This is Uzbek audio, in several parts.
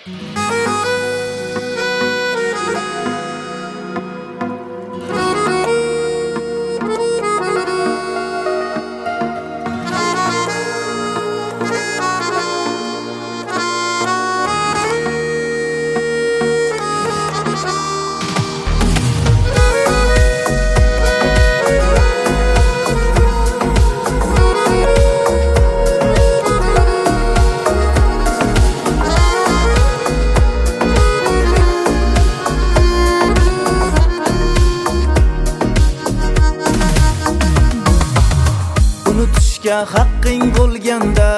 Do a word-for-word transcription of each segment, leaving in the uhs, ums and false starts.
Unutishga haqqing bo'lganda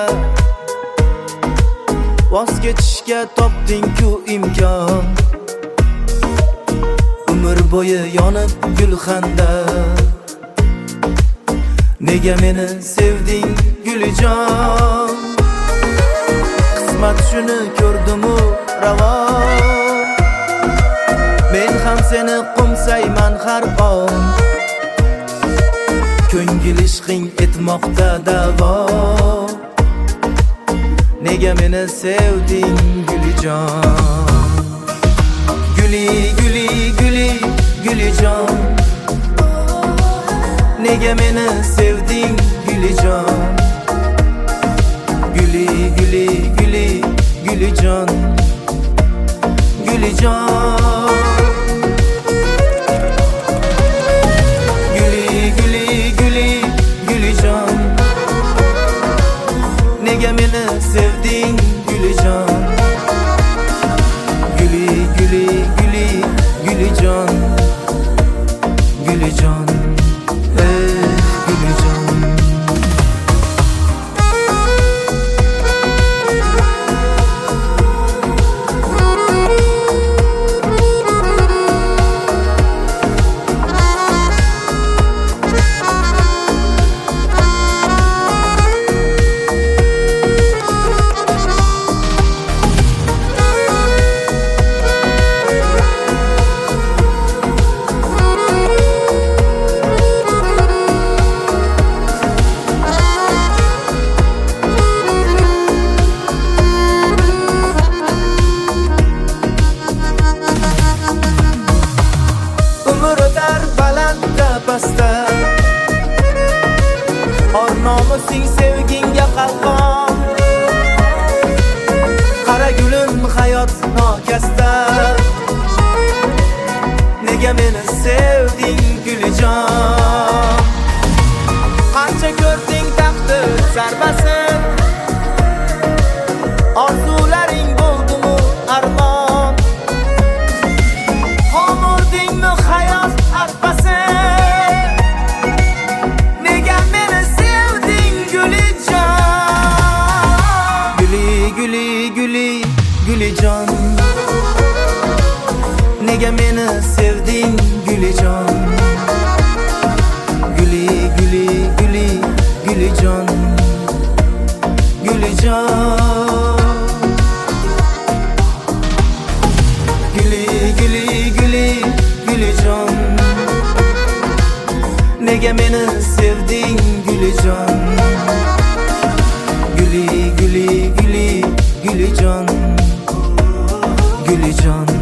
voz kechishga topding-ku imkon. Umr bo'yi yonib gulxanda, nega meni sevding Gulijon? Qismat shuni ko'rdim-u ravo, men ham seni qo'msayman har on. Ko'ngil ishqing etmoqda davo, nega meni sevding Gulijon? Guli, guli, guli, Gulijon, nega meni sevding Gulijon? Guli, guli, guli, Gulijon, Gulijon. Nega meni sevding Gulijon? Guli, guli, guli, Gulijon, Gulijon, eh Gulijon. Or-nomusing sevginga qalqon, qara gulim hayot nokasta, nega meni sevding Gulijon? Qancha ko'rding taqdir zarbasin, orzularing bo'ldi-mu armon? Qomurdingmi hayot arpasin, nega meni sevding Gulijon? Guli, guli, guli, Gulijon, nega meni sevding Gulijon? Guli, guli, guli, Gulijon, Gulijon. Guli, guli, guli, Gulijon, nega meni sevding Gulijon? Guli, guli, guli, Gulijon, Gulijon.